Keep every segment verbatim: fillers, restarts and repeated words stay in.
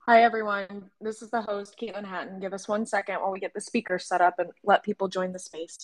Hi, everyone. This is the host, Caitlin Hatton. Give us one second while we get the speakers set up and let people join the space.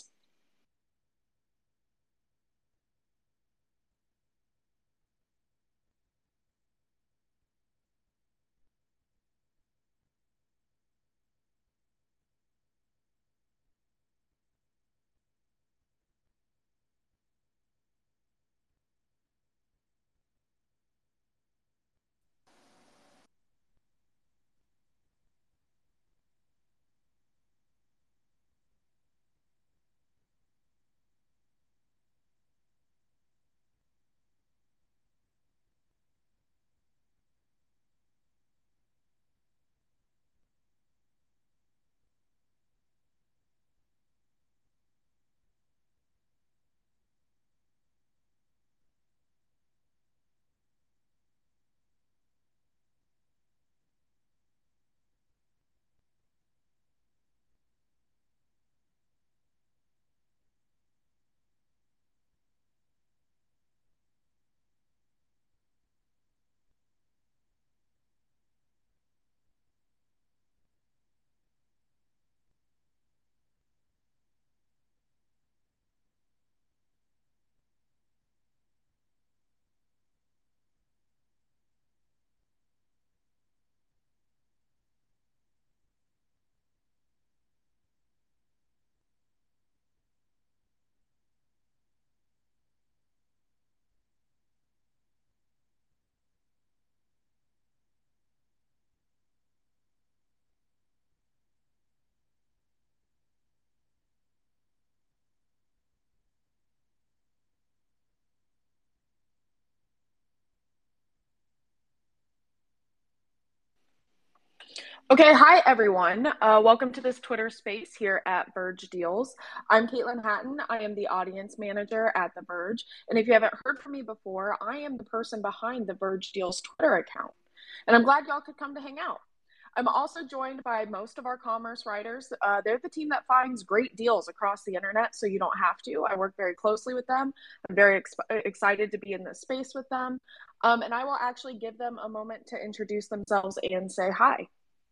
Okay, hi everyone. Uh, welcome to this Twitter space here at Verge Deals. I'm Caitlin Hatton. I am the audience manager at The Verge. And if you haven't heard from me before, I am the person behind the Verge Deals Twitter account. And I'm glad y'all could come to hang out. I'm also joined by most of our commerce writers. Uh, they're the team that finds great deals across the internet, so you don't have to. I work very closely with them. I'm very ex excited to be in this space with them. Um, and I will actually give them a moment to introduce themselves and say hi.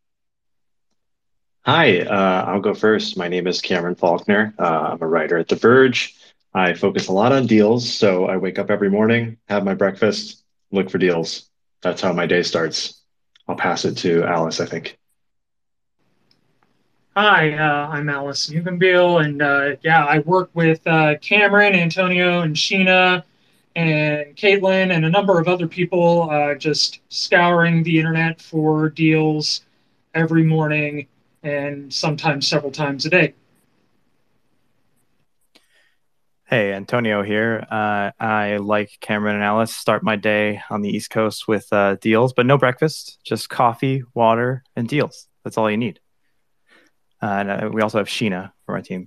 Hi, uh, I'll go first. My name is Cameron Faulkner. Uh, I'm a writer at The Verge. I focus a lot on deals, so I wake up every morning, have my breakfast, look for deals. That's how my day starts. I'll pass it to Alice, I think. Hi, uh, I'm Alice Eugenbiel, and uh, yeah, I work with uh, Cameron, Antonio, and Sheena, and Caitlin, and a number of other people, uh, just scouring the internet for deals every morning and sometimes several times a day. Hey, Antonio here. Uh, I, like Cameron and Alice, start my day on the East Coast with uh, deals, but no breakfast, just coffee, water, and deals. That's all you need. Uh, and uh, we also have Sheena for my team.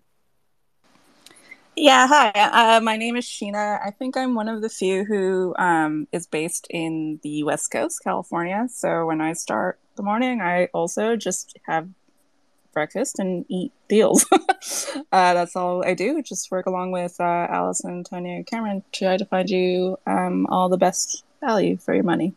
Yeah, hi. Uh, my name is Sheena. I think I'm one of the few who um, is based in the West Coast, California. So when I start the morning, I also just have breakfast and eat deals. uh, that's all I do. Just work along with uh, Alice and Antonio and Cameron to try to find you um, all the best value for your money.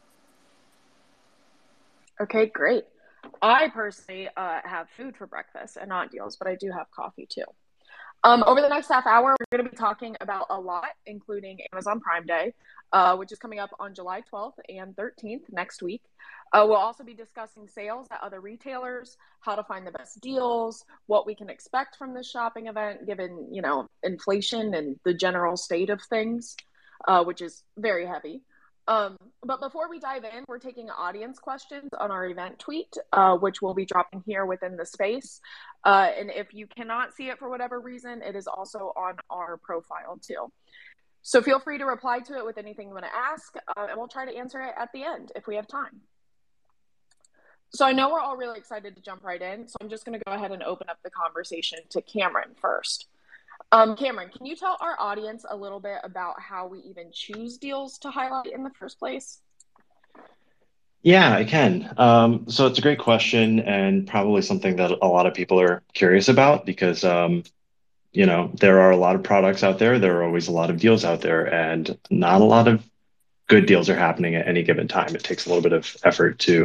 Okay, great. I personally uh, have food for breakfast and not deals, but I do have coffee too. Um, over the next half hour, we're going to be talking about a lot, including Amazon Prime Day, uh, which is coming up on July twelfth and thirteenth next week. Uh, we'll also be discussing sales at other retailers, how to find the best deals, what we can expect from this shopping event, given, you know, inflation and the general state of things, uh, which is very heavy. Um, but before we dive in, we're taking audience questions on our event tweet, uh, which we'll be dropping here within the space. Uh, and if you cannot see it for whatever reason, it is also on our profile too. So feel free to reply to it with anything you want to ask, uh, and we'll try to answer it at the end if we have time. So I know we're all really excited to jump right in, so I'm just going to go ahead and open up the conversation to Cameron first. Um, Cameron, can you tell our audience a little bit about how we even choose deals to highlight in the first place? Yeah, I can. Um, so it's a great question and probably something that a lot of people are curious about because, um, you know, there are a lot of products out there. There are always a lot of deals out there, and not a lot of good deals are happening at any given time. It takes a little bit of effort to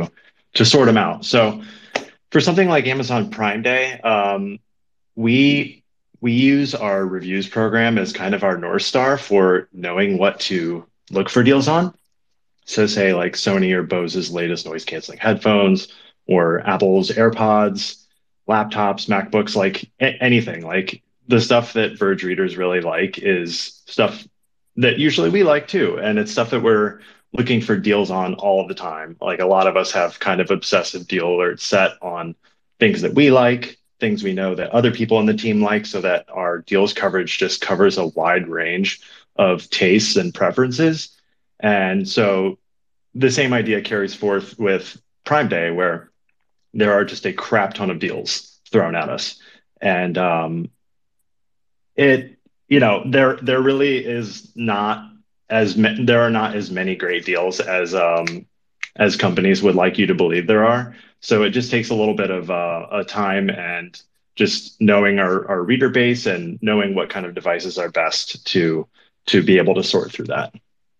to sort them out. So for something like Amazon Prime Day, um, we we use our reviews program as kind of our North Star for knowing what to look for deals on. So say like Sony or Bose's latest noise canceling headphones or Apple's AirPods, laptops, MacBooks, like a- anything. Like the stuff that Verge readers really like is stuff that usually we like too. And it's stuff that we're looking for deals on all of the time. Like a lot of us have kind of obsessive deal alerts set on things that we like, things we know that other people on the team like, so that our deals coverage just covers a wide range of tastes and preferences. And so the same idea carries forth with Prime Day, where there are just a crap ton of deals thrown at us. And um, it, you know, there there really is not as ma- there are not as many great deals as um, as companies would like you to believe there are. So it just takes a little bit of uh, a time and just knowing our, our reader base and knowing what kind of devices are best to to be able to sort through that.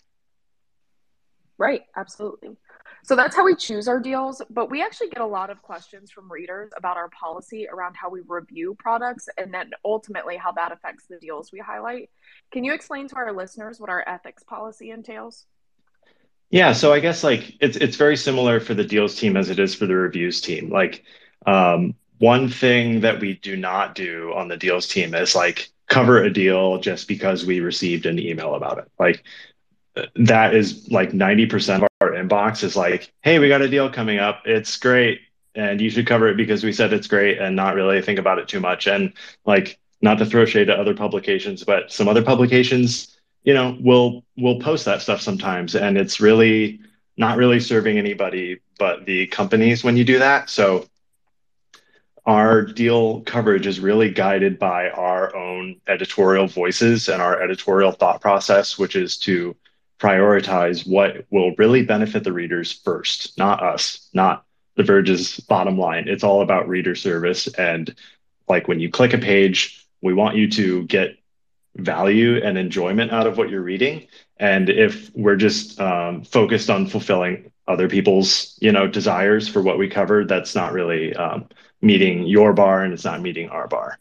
Right, absolutely. So that's how we choose our deals, but we actually get a lot of questions from readers about our policy around how we review products and then ultimately how that affects the deals we highlight. Can you explain to our listeners what our ethics policy entails? Yeah, so I guess like it's it's very similar for the deals team as it is for the reviews team. Like um, one thing that we do not do on the deals team is like cover a deal just because we received an email about it. Like that is like ninety percent of our inbox is like, hey, we got a deal coming up. It's great. And you should cover it because we said it's great and not really think about it too much. And like, not to throw shade to other publications, but some other publications, you know, will will post that stuff sometimes. And it's really not really serving anybody but the companies when you do that. So our deal coverage is really guided by our own editorial voices and our editorial thought process, which is to prioritize what will really benefit the readers first, not us, not the Verge's bottom line. It's all about reader service. And like when you click a page, we want you to get value and enjoyment out of what you're reading. And if we're just um, focused on fulfilling other people's, you know, desires for what we covered, that's not really um, meeting your bar and it's not meeting our bar.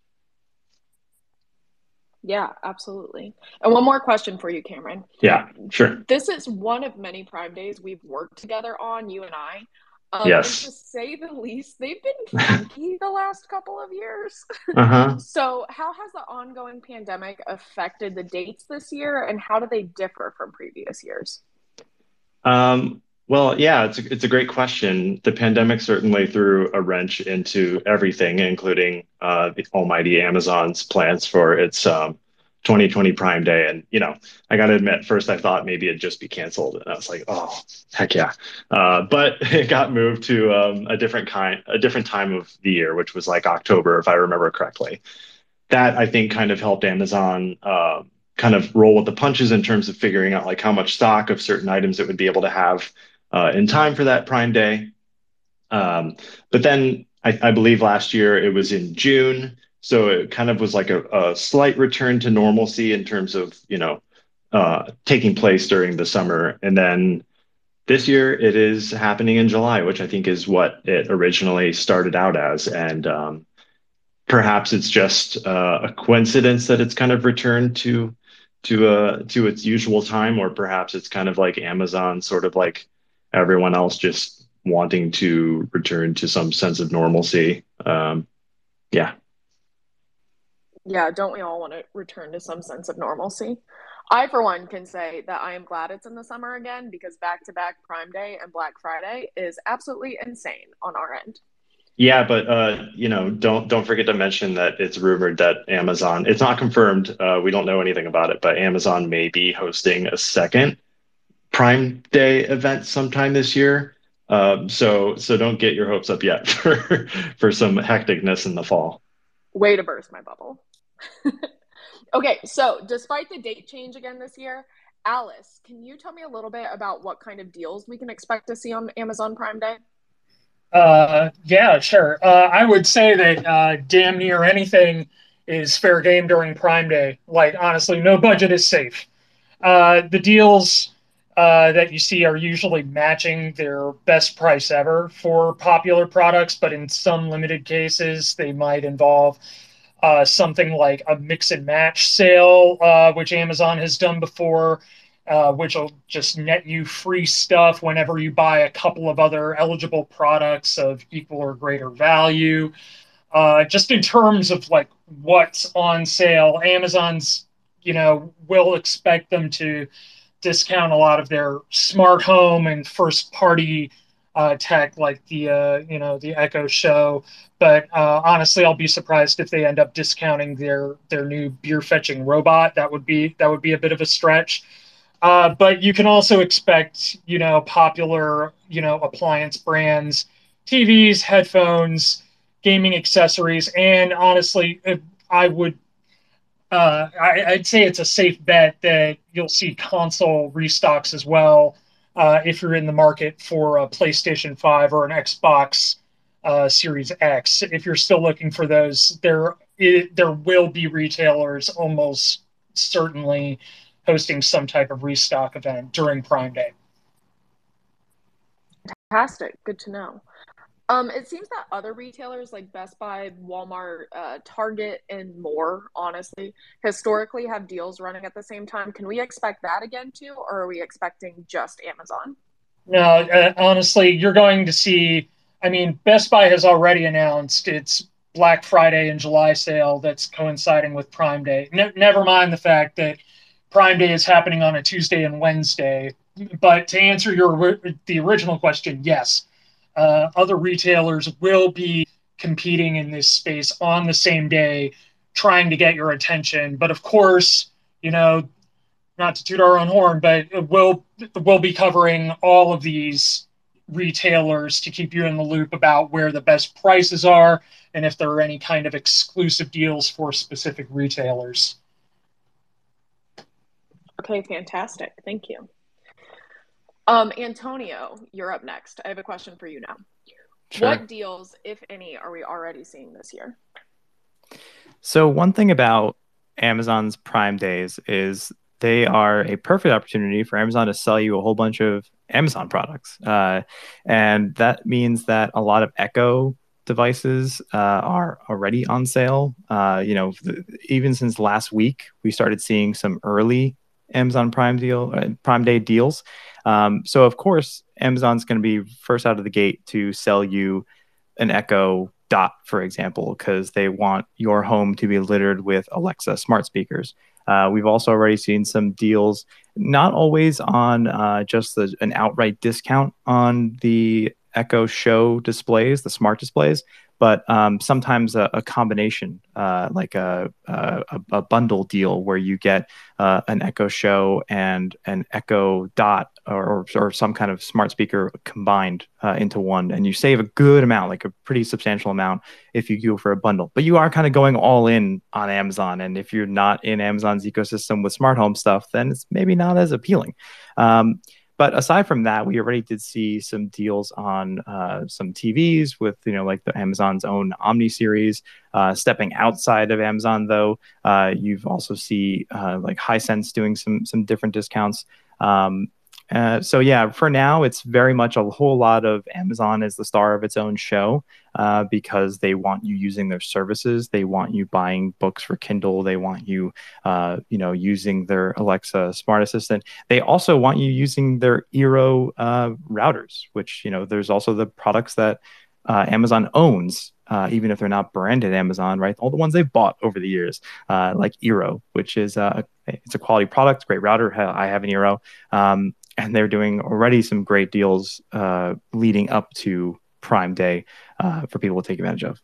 Yeah, absolutely. And one more question for you, Cameron. Yeah, sure. This is one of many Prime Days we've worked together on, you and I. Um, yes. And to say the least, they've been funky the last couple of years. Uh-huh. So how has the ongoing pandemic affected the dates this year, and how do they differ from previous years? Um, well, yeah, it's a, it's a great question. The pandemic certainly threw a wrench into everything, including uh, the almighty Amazon's plans for its um, twenty twenty Prime Day. And, you know, I got to admit, first I thought maybe it'd just be canceled. And I was like, oh, heck yeah. Uh, but it got moved to um, a different kind, a different time of the year, which was like October, if I remember correctly. That I think kind of helped Amazon uh, kind of roll with the punches in terms of figuring out like how much stock of certain items it would be able to have uh, in time for that Prime Day. Um, but then I, I believe last year it was in June. So it kind of was like a, a slight return to normalcy in terms of, you know, uh, taking place during the summer. And then this year it is happening in July, which I think is what it originally started out as. And um, perhaps it's just uh, a coincidence that it's kind of returned to to uh to its usual time, or perhaps it's kind of like Amazon, sort of like everyone else, just wanting to return to some sense of normalcy. Um, yeah. Yeah, don't we all want to return to some sense of normalcy? I, for one, can say that I am glad it's in the summer again, because back-to-back Prime Day and Black Friday is absolutely insane on our end. Yeah, but uh, you know, don't don't forget to mention that it's rumored that Amazon, it's not confirmed, uh, we don't know anything about it, but Amazon may be hosting a second Prime Day event sometime this year. Um, so so don't get your hopes up yet for for some hecticness in the fall. Way to burst my bubble. Okay, so despite the date change again this year, Alice, can you tell me a little bit about what kind of deals we can expect to see on Amazon Prime Day? Uh, yeah, sure. Uh, I would say that uh, damn near anything is fair game during Prime Day. Like, honestly, no budget is safe. Uh, the deals uh, that you see are usually matching their best price ever for popular products, but in some limited cases, they might involve uh, something like a mix and match sale, uh, which Amazon has done before, uh, which will just net you free stuff whenever you buy a couple of other eligible products of equal or greater value. Uh, just in terms of like what's on sale, Amazon's, you know, will expect them to discount a lot of their smart home and first party uh, tech, like the uh, you know the Echo Show. But uh, honestly, I'll be surprised if they end up discounting their their new beer fetching robot. That would be that would be a bit of a stretch. Uh, but you can also expect, you know, popular, you know, appliance brands, T Vs, headphones, gaming accessories, and honestly, I would uh, I, I'd say it's a safe bet that you'll see console restocks as well uh, if you're in the market for a PlayStation five or an Xbox uh, Series X. If you're still looking for those, there it, there will be retailers almost certainly hosting some type of restock event during Prime Day. Fantastic. Good to know. Um, it seems that other retailers like Best Buy, Walmart, uh, Target, and more, honestly, historically have deals running at the same time. Can we expect that again too, or are we expecting just Amazon? No, uh, honestly, you're going to see. I mean, Best Buy has already announced its Black Friday and July sale that's coinciding with Prime Day. Ne- never mind the fact that Prime Day is happening on a Tuesday and Wednesday. But to answer your the original question, yes, uh, other retailers will be competing in this space on the same day, trying to get your attention. But of course, you know, not to toot our own horn, but we'll we'll be covering all of these retailers to keep you in the loop about where the best prices are and if there are any kind of exclusive deals for specific retailers. Okay, fantastic. Thank you. Um, Antonio, you're up next. I have a question for you now. Sure. What deals, if any, are we already seeing this year? So one thing about Amazon's Prime Days is they are a perfect opportunity for Amazon to sell you a whole bunch of Amazon products. Uh, and that means that a lot of Echo devices uh, are already on sale. Uh, you know, th- even since last week, we started seeing some early Amazon Prime deal, uh, Prime Day deals. Um, so of course, Amazon's going to be first out of the gate to sell you an Echo Dot, for example, because they want your home to be littered with Alexa smart speakers. Uh, we've also already seen some deals, not always on uh, just the, an outright discount on the Echo Show displays, the smart displays, but um, sometimes a, a combination, uh, like a, a, a bundle deal where you get uh, an Echo Show and an Echo Dot or, or some kind of smart speaker combined uh, into one, and you save a good amount, like a pretty substantial amount if you go for a bundle. But you are kind of going all in on Amazon, and if you're not in Amazon's ecosystem with smart home stuff, then it's maybe not as appealing. Um, But aside from that, we already did see some deals on uh, some T Vs with, you know, like the Amazon's own Omni series. Uh, stepping outside of Amazon, though, uh, you've also see uh, like Hisense doing some some different discounts. Um, uh, so yeah, for now, it's very much a whole lot of Amazon as the star of its own show uh, because they want you using their services. They want you buying books for Kindle. They want you, uh, you know, using their Alexa smart assistant. They also want you using their Eero uh, routers, which, you know, there's also the products that uh, Amazon owns, uh, even if they're not branded Amazon, right? All the ones they've bought over the years, uh, like Eero, which is uh, it's a quality product, great router. I have an Eero. Um, And they're doing already some great deals uh, leading up to Prime Day uh, for people to take advantage of.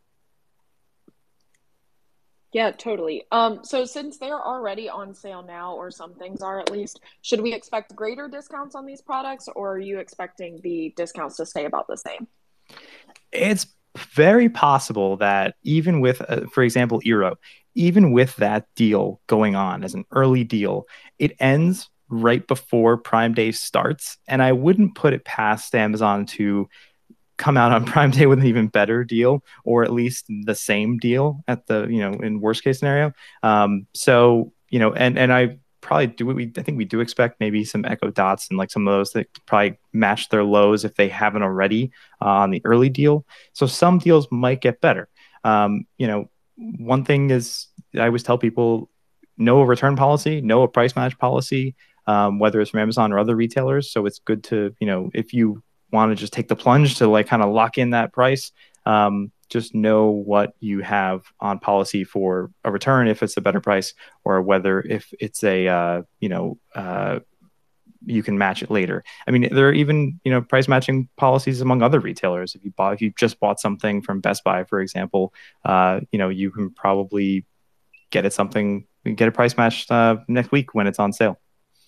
Yeah, totally. Um, so since they're already on sale now, or some things are at least, should we expect greater discounts on these products, or are you expecting the discounts to stay about the same? It's very possible that even with, uh, for example, Eero, even with that deal going on as an early deal, it ends right before Prime Day starts. And I wouldn't put it past Amazon to come out on Prime Day with an even better deal, or at least the same deal at the, you know, in worst case scenario. Um, so, you know, and, and I probably do we I think we do expect maybe some Echo Dots and like some of those that probably match their lows if they haven't already uh, on the early deal. So some deals might get better. Um, you know, one thing is I always tell people, know a return policy, know a price match policy, um, whether it's from Amazon or other retailers. So it's good to, you know, if you want to just take the plunge to like kind of lock in that price, um, just know what you have on policy for a return if it's a better price, or whether if it's a, uh, you know, uh, you can match it later. I mean, there are even, you know, price matching policies among other retailers. If you bought, if you just bought something from Best Buy, for example, uh, you know, you can probably get it something, get a price matched uh, next week when it's on sale.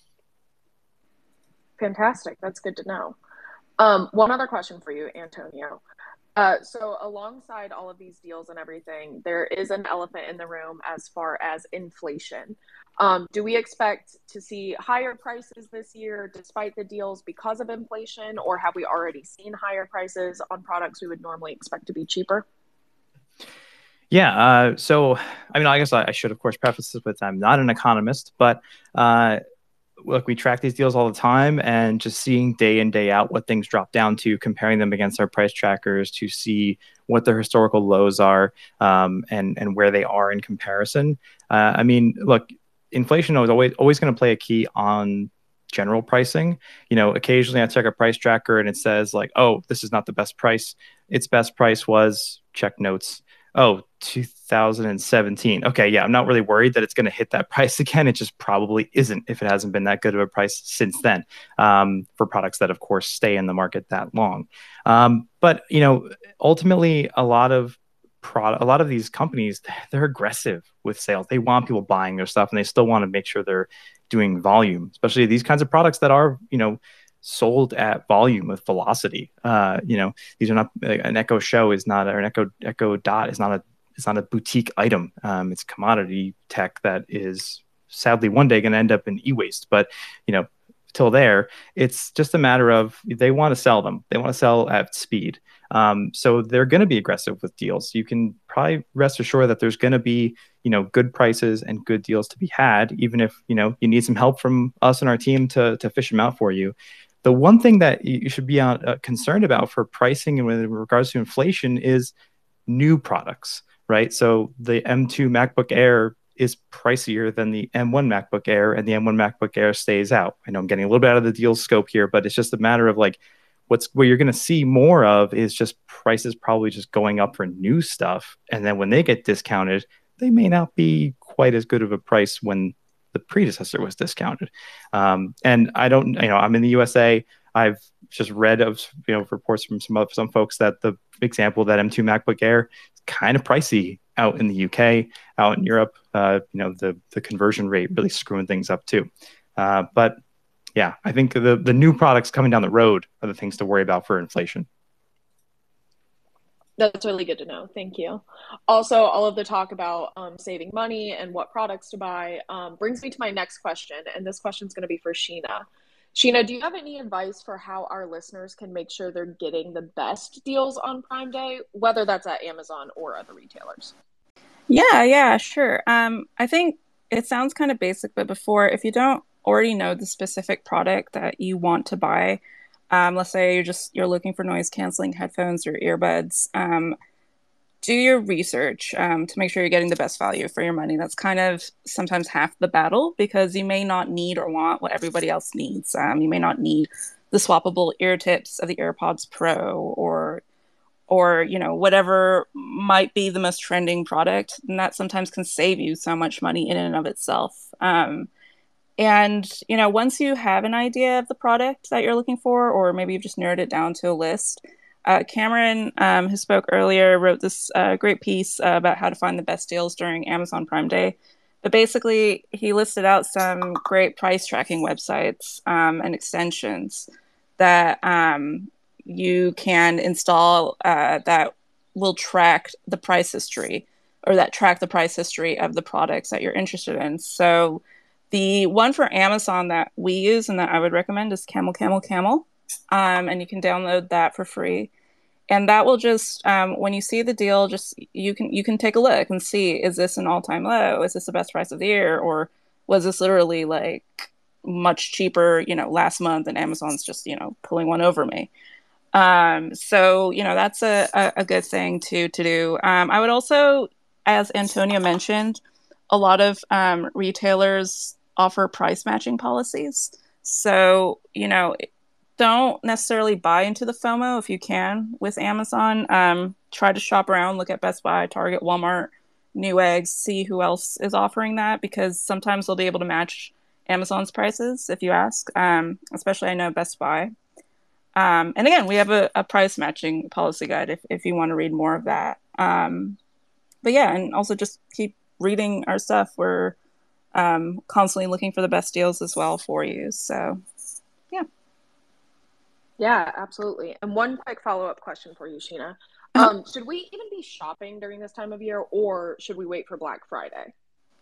Fantastic. That's good to know. Um, one other question for you, Antonio. Uh, so alongside all of these deals and everything, there is an elephant in the room as far as inflation. Um, do we expect to see higher prices this year despite the deals because of inflation, or have we already seen higher prices on products we would normally expect to be cheaper? Yeah. Uh, so, I mean, I guess I, I should, of course, preface this with I'm not an economist, but uh, look, we track these deals all the time, and just seeing day in, day out what things drop down to, comparing them against our price trackers to see what their historical lows are, um, and, and where they are in comparison. Uh, I mean, look, inflation is always, always going to play a key on general pricing. You know, occasionally I check a price tracker and it says like, oh, this is not the best price. Its best price was, check notes, oh, two thousand seventeen. Okay, yeah, I'm not really worried that it's going to hit that price again. It just probably isn't if it hasn't been that good of a price since then, um, for products that, of course, stay in the market that long. Um, but, you know, ultimately, a lot of product, a lot of these companies, they're aggressive with sales. They want people buying their stuff, and they still want to make sure they're doing volume, especially these kinds of products that are, you know, sold at volume with velocity. Uh, you know, these are not, an Echo Show is not, or an Echo Echo Dot is not a, it's not a boutique item. Um, it's commodity tech that is sadly one day going to end up in e-waste. But, you know, till there, it's just a matter of they want to sell them. They want to sell at speed. Um, so they're going to be aggressive with deals. You can probably rest assured that there's going to be, you know, good prices and good deals to be had, even if, you know, you need some help from us and our team to, to fish them out for you. The one thing that you should be uh, concerned about for pricing and with regards to inflation is new products, right? So the M two MacBook Air is pricier than the M one MacBook Air, and the M one MacBook Air stays out. I know I'm getting a little bit out of the deal scope here, but it's just a matter of like, what's what you're going to see more of is just prices probably just going up for new stuff. And then when they get discounted, they may not be quite as good of a price when the predecessor was discounted. Um, and I don't, you know, I'm in the U S A. I've just read of, you know, reports from some some folks that the example that M two MacBook Air is kind of pricey out in the U K, out in Europe. Uh, you know, the the conversion rate really screwing things up too. Uh, but yeah, I think the the new products coming down the road are the things to worry about for inflation. That's really good to know. Thank you. Also, all of the talk about um, saving money and what products to buy um, brings me to my next question. And this question is going to be for Sheena. Sheena, do you have any advice for how our listeners can make sure they're getting the best deals on Prime Day, whether that's at Amazon or other retailers? Yeah, yeah, sure. Um, I think it sounds kind of basic, but before, if you don't already know the specific product that you want to buy, Um, let's say you're just you're looking for noise canceling headphones or earbuds. Um, do your research um, to make sure you're getting the best value for your money. That's kind of sometimes half the battle, because you may not need or want what everybody else needs. Um, you may not need the swappable ear tips of the AirPods Pro, or or you know, whatever might be the most trending product, and that sometimes can save you so much money in and of itself. Um, And, you know, once you have an idea of the product that you're looking for, or maybe you've just narrowed it down to a list, uh, Cameron, um, who spoke earlier, wrote this uh, great piece uh, about how to find the best deals during Amazon Prime Day. But basically, he listed out some great price tracking websites um, and extensions that um, you can install uh, that will track the price history, or that track the price history of the products that you're interested in. So the one for Amazon that we use and that I would recommend is Camel Camel Camel. Um, and you can download that for free. And that will just, um, when you see the deal, just you can you can take a look and see, is this an all-time low? Is this the best price of the year? Or was this literally like much cheaper, you know, last month, and Amazon's just, you know, pulling one over me. Um, so, you know, that's a, a, a good thing to, to do. Um, I would also, as Antonio mentioned, a lot of um, retailers offer price matching policies. So, you know, don't necessarily buy into the FOMO if you can with Amazon. Um, try to shop around, look at Best Buy, Target, Walmart, Newegg, see who else is offering that, because sometimes they'll be able to match Amazon's prices if you ask. Um, especially, I know Best Buy. Um, and again, we have a, a price matching policy guide if, if you want to read more of that. Um, but yeah, and also just keep reading our stuff. We're um, constantly looking for the best deals as well for you. So, yeah. Yeah, absolutely. And one quick follow-up question for you, Sheena. Um, should we even be shopping during this time of year, or should we wait for Black Friday?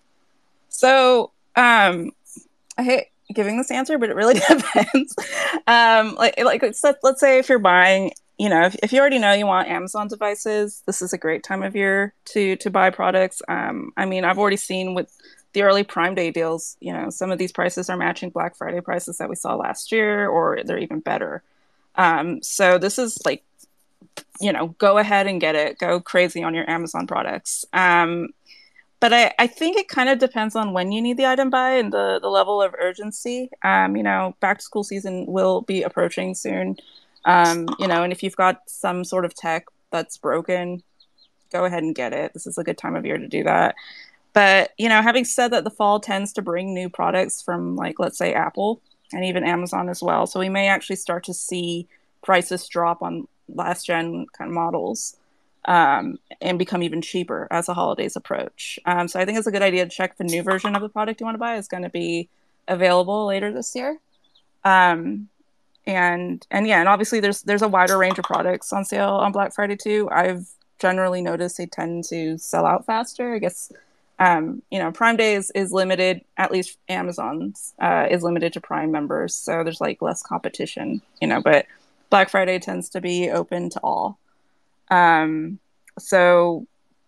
So, um, I hate giving this answer, but it really depends. um, like, like let's, let's say if you're buying, you know, if, if you already know you want Amazon devices, this is a great time of year to to buy products. Um, I mean, I've already seen with the early Prime Day deals, you know, some of these prices are matching Black Friday prices that we saw last year, or they're even better. Um, so this is like, you know, go ahead and get it. Go crazy on your Amazon products. Um, but I, I think it kind of depends on when you need the item by and the, the level of urgency. Um, you know, back to school season will be approaching soon. Um, you know, and if you've got some sort of tech that's broken, go ahead and get it. This is a good time of year to do that. But, you know, having said that, the fall tends to bring new products from, like, let's say Apple and even Amazon as well. So we may actually start to see prices drop on last gen kind of models um, and become even cheaper as the holidays approach. Um, so I think it's a good idea to check if a new version of the product you want to buy is going to be available later this year. Um, and and yeah, and obviously there's there's a wider range of products on sale on Black Friday too. I've generally noticed they tend to sell out faster. I guess um, you know, Prime Day is, is limited, at least Amazon's uh, is limited to Prime members, so there's like less competition, you know. But Black Friday tends to be open to all. Um, so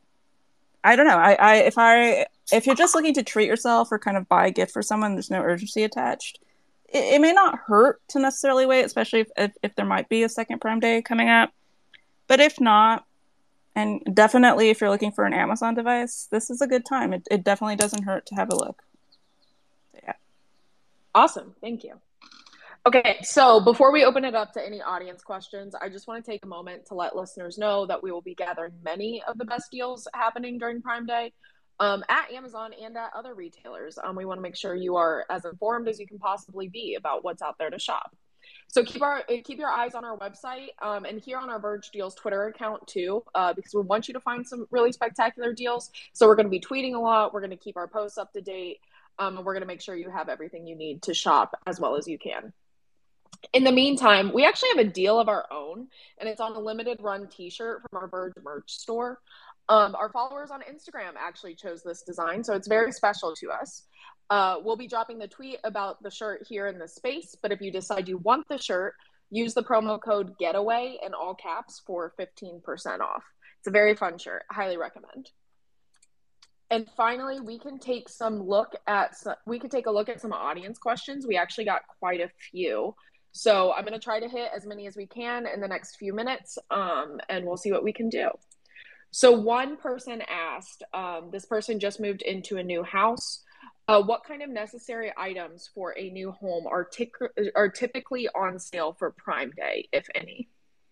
I don't know. I, I if I if you're just looking to treat yourself or kind of buy a gift for someone, there's no urgency attached. It, it may not hurt to necessarily wait, especially if, if if there might be a second Prime Day coming up. But if not, and definitely if you're looking for an Amazon device, this is a good time. It it definitely doesn't hurt to have a look. Yeah. Awesome. Thank you. Okay, so before we open it up to any audience questions, I just want to take a moment to let listeners know that we will be gathering many of the best deals happening during Prime Day um, at Amazon and at other retailers. Um, we want to make sure you are as informed as you can possibly be about what's out there to shop. So keep our keep your eyes on our website um, and here on our Verge Deals Twitter account too, uh, because we want you to find some really spectacular deals. So we're going to be tweeting a lot. We're going to keep our posts up to date, um, and we're going to make sure you have everything you need to shop as well as you can. In the meantime, we actually have a deal of our own, and it's on a limited run t-shirt from our Verge merch store. Um, our followers on Instagram actually chose this design, so it's very special to us. Uh, we'll be dropping the tweet about the shirt here in the space, but if you decide you want the shirt, use the promo code GETAWAY in all caps for fifteen percent off. It's a very fun shirt. Highly recommend. And finally, we can take some look at some, we could take a look at some audience questions. We actually got quite a few. So I'm going to try to hit as many as we can in the next few minutes, um, and we'll see what we can do. So one person asked, um, this person just moved into a new house. Uh, what kind of necessary items for a new home are, tic- are typically on sale for Prime Day, if any?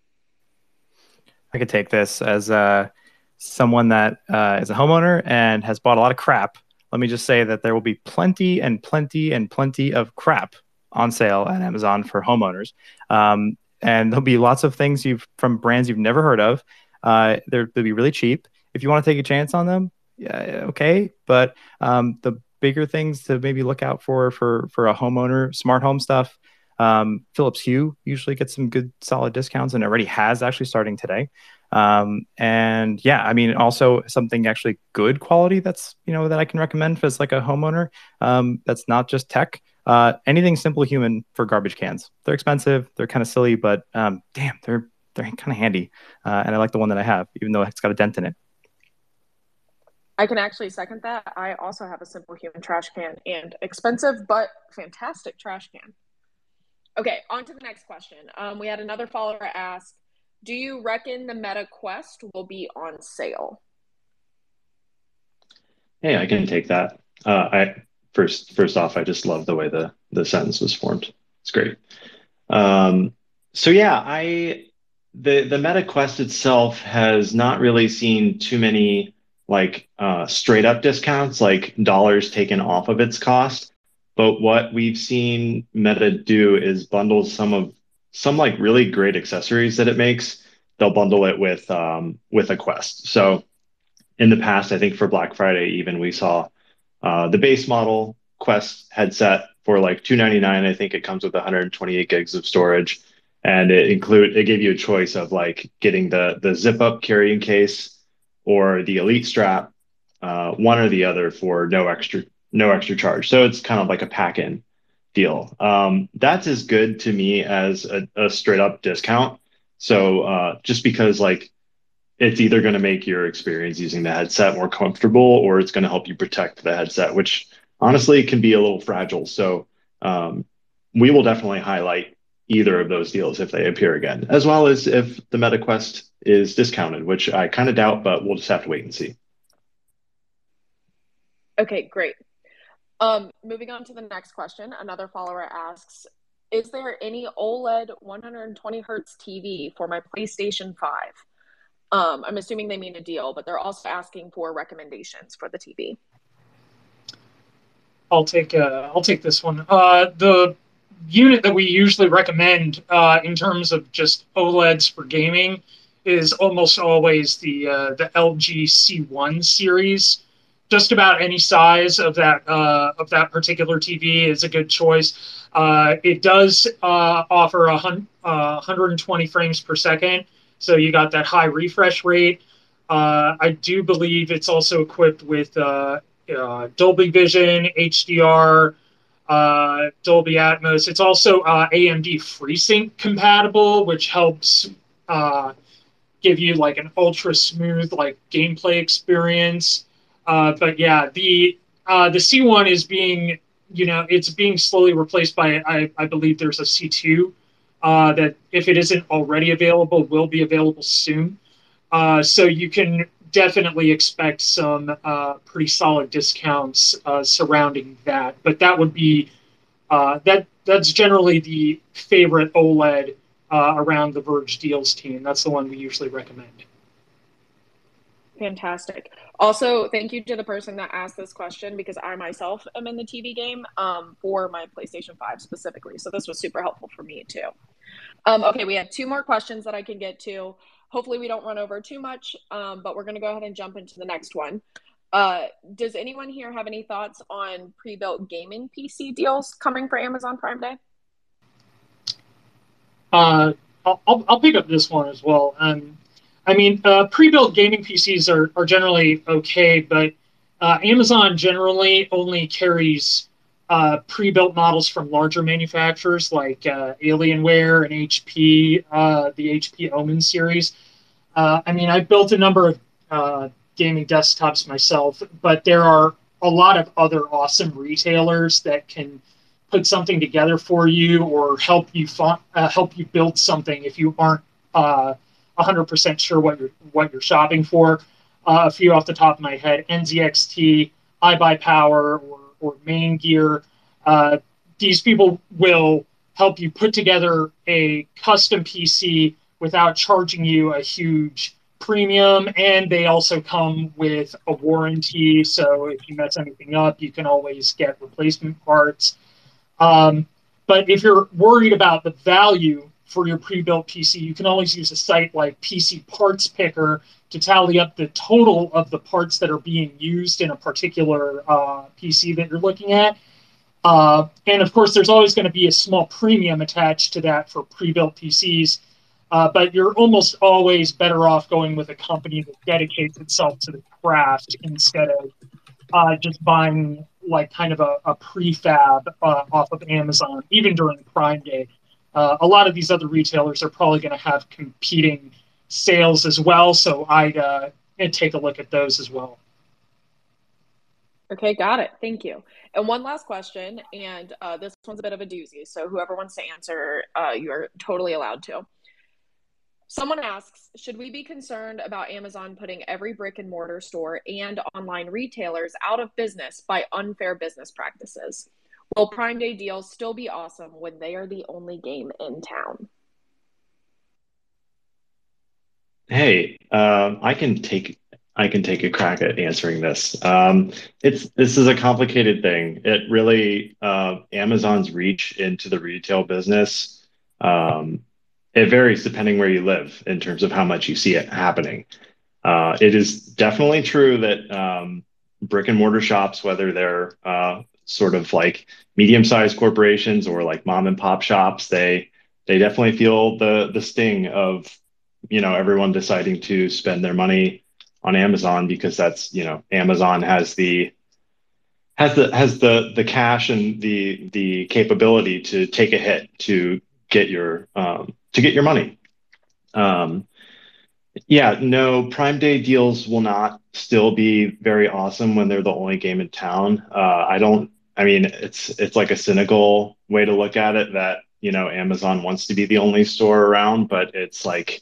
I could take this as uh, someone that uh, is a homeowner and has bought a lot of crap. Let me just say that there will be plenty and plenty and plenty of crap on sale at Amazon for homeowners. Um, and there'll be lots of things you've from brands you've never heard of. Uh, they'll be really cheap. If you want to take a chance on them, yeah, okay. But um, the bigger things to maybe look out for for for a homeowner, smart home stuff. Um, Philips Hue usually gets some good solid discounts and already has actually starting today. Um, and yeah, I mean, also something actually good quality that's, you know, that I can recommend as like a homeowner. Um, that's not just tech. Uh, anything Simple Human for garbage cans. They're expensive. They're kind of silly, but um, damn, they're they're kind of handy. Uh, and I like the one that I have, even though it's got a dent in it. I can actually second that. I also have a Simple Human trash can and expensive but fantastic trash can. Okay, on to the next question. Um, we had another follower ask, do you reckon the Meta Quest will be on sale? Hey, I can take that. Uh, I first first off, I just love the way the the sentence was formed. It's great. Um, so yeah, I the the Meta Quest itself has not really seen too many like uh, straight up discounts, like dollars taken off of its cost. But what we've seen Meta do is bundle some of some like really great accessories that it makes. They'll bundle it with um, with a Quest. So in the past, I think for Black Friday, even we saw uh, the base model Quest headset for like two ninety-nine. I think it comes with one hundred twenty-eight gigs of storage, and it include it gave you a choice of like getting the the zip up carrying case or the Elite strap, uh, one or the other for no extra no extra charge. So it's kind of like a pack in deal. Um, that's as good to me as a, a straight up discount. So uh, just because like it's either going to make your experience using the headset more comfortable or it's going to help you protect the headset, which honestly can be a little fragile. So um, we will definitely highlight either of those deals if they appear again, as well as if the MetaQuest is discounted, which I kind of doubt, but we'll just have to wait and see. Okay, great. Um, moving on to the next question, another follower asks, is there any OLED one hundred twenty hertz T V for my PlayStation five? Um, I'm assuming they mean a deal, but they're also asking for recommendations for the T V. I'll take uh, I'll take this one. Uh, the unit that we usually recommend uh, in terms of just OLEDs for gaming is almost always the uh, the L G C one series. Just about any size of that uh, of that particular T V is a good choice. Uh, it does uh, offer a hun- uh, one hundred twenty frames per second, so you got that high refresh rate. Uh, I do believe it's also equipped with uh, uh, Dolby Vision, H D R, uh, Dolby Atmos. It's also uh, A M D FreeSync compatible, which helps uh, give you like an ultra smooth like gameplay experience. Uh, but yeah, the uh, the C one is being, you know, it's being slowly replaced by, I, I believe there's a C two uh, that if it isn't already available, will be available soon. Uh, so you can definitely expect some uh, pretty solid discounts uh, surrounding that. But that would be uh, that that's generally the favorite OLED uh, around the Verge Deals team. That's the one we usually recommend. Fantastic. Also, thank you to the person that asked this question because I myself am in the T V game um, for my PlayStation five specifically. So this was super helpful for me too. Um, okay, we have two more questions that I can get to. Hopefully we don't run over too much, um, but we're going to go ahead and jump into the next one. Uh, does anyone here have any thoughts on pre-built gaming P C deals coming for Amazon Prime Day? Uh, I'll, I'll pick up this one as well. Um, I mean, uh, pre-built gaming P Cs are, are generally okay, but uh, Amazon generally only carries uh, pre-built models from larger manufacturers like uh, Alienware and H P, uh, the H P Omen series. Uh, I mean, I've built a number of uh, gaming desktops myself, but there are a lot of other awesome retailers that can put something together for you or help you fa- uh, help you build something if you aren't uh, one hundred percent sure what you're what you're shopping for. Uh, a few off the top of my head: N Z X T, iBuyPower, or or Main Gear. Uh, these people will help you put together a custom P C without charging you a huge premium, and they also come with a warranty. So if you mess anything up, you can always get replacement parts. Um, but if you're worried about the value for your pre-built P C, you can always use a site like P C Parts Picker to tally up the total of the parts that are being used in a particular uh, P C that you're looking at. Uh, and of course, there's always going to be a small premium attached to that for pre-built P Cs. Uh, but you're almost always better off going with a company that dedicates itself to the craft instead of uh, just buying like kind of a, a prefab uh, off of Amazon, even during Prime Day. Uh, a lot of these other retailers are probably going to have competing sales as well, so I'd uh, take a look at those as well. Okay, got it. Thank you. And one last question, and uh, this one's a bit of a doozy, so whoever wants to answer, uh, you're totally allowed to. Someone asks, should we be concerned about Amazon putting every brick and mortar store and online retailers out of business by unfair business practices? Will Prime Day deals still be awesome when they are the only game in town? Hey, um, I can take I can take a crack at answering this. Um, it's this is a complicated thing. It really uh, Amazon's reach into the retail business. Um, it varies depending where you live in terms of how much you see it happening. Uh, it is definitely true that um, brick and mortar shops, whether they're uh, sort of like medium-sized corporations or like mom and pop shops, they they definitely feel the the sting of, you know, everyone deciding to spend their money on Amazon because that's, you know, Amazon has the has the has the the cash and the the capability to take a hit to get your um, to get your money. Um, yeah, no, Prime Day deals will not still be very awesome when they're the only game in town. Uh, I don't, I mean, it's it's like a cynical way to look at it that, you know, Amazon wants to be the only store around, but it's like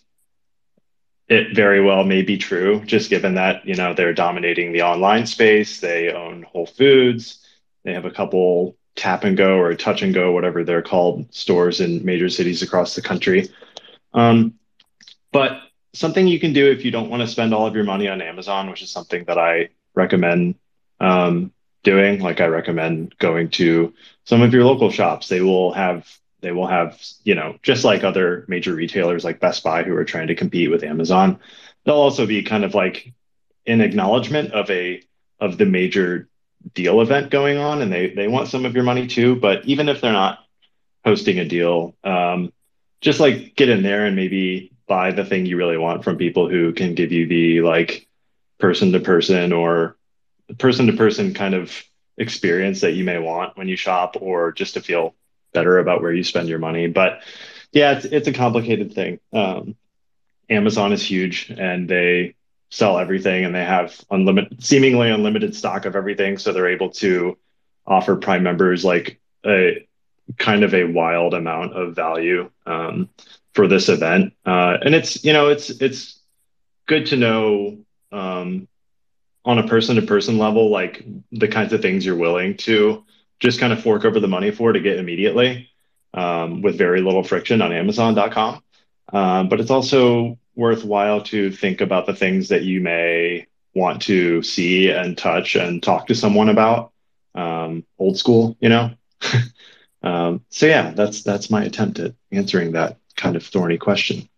it very well may be true, just given that, you know, they're dominating the online space. They own Whole Foods. They have a couple tap and go or touch and go, whatever they're called, stores in major cities across the country. Um, but something you can do if you don't want to spend all of your money on Amazon, which is something that I recommend um, doing, like I recommend going to some of your local shops. They will have they will have, you know, just like other major retailers like Best Buy who are trying to compete with Amazon. They'll also be kind of like an acknowledgement of a of the major deal event going on, and they they want some of your money too. But even if they're not hosting a deal, um, just like get in there and maybe buy the thing you really want from people who can give you the like person to person or person to person kind of experience that you may want when you shop, or just to feel better about where you spend your money. But yeah, it's, it's a complicated thing. Um, Amazon is huge and they sell everything and they have unlimited, seemingly unlimited stock of everything. So they're able to offer Prime members like a kind of a wild amount of value um, for this event. Uh, and it's, you know, it's, it's good to know um, on a person to person level, like the kinds of things you're willing to just kind of fork over the money for to get immediately um, with very little friction on Amazon dot com. Um, but it's also worthwhile to think about the things that you may want to see and touch and talk to someone about. Um, old school, you know? um, so yeah, that's that's my attempt at answering that kind of thorny question.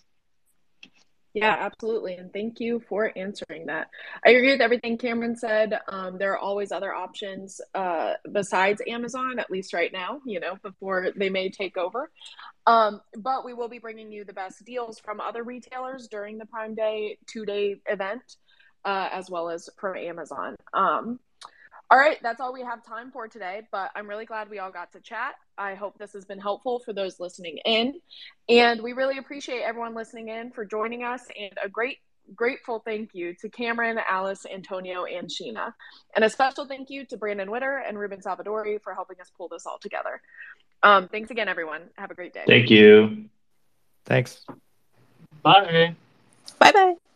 Yeah, absolutely. And thank you for answering that. I agree with everything Cameron said. Um, there are always other options uh, besides Amazon, at least right now, you know, before they may take over. Um, but we will be bringing you the best deals from other retailers during the Prime Day two-day event, uh, as well as from Amazon. Um, all right, that's all we have time for today, but I'm really glad we all got to chat. I hope this has been helpful for those listening in. And we really appreciate everyone listening in for joining us, and a great, grateful thank you to Cameron, Alice, Antonio, and Sheena. And a special thank you to Brandon Witter and Ruben Salvadori for helping us pull this all together. Um, thanks again, everyone. Have a great day. Thank you. Thanks. Bye. Bye bye.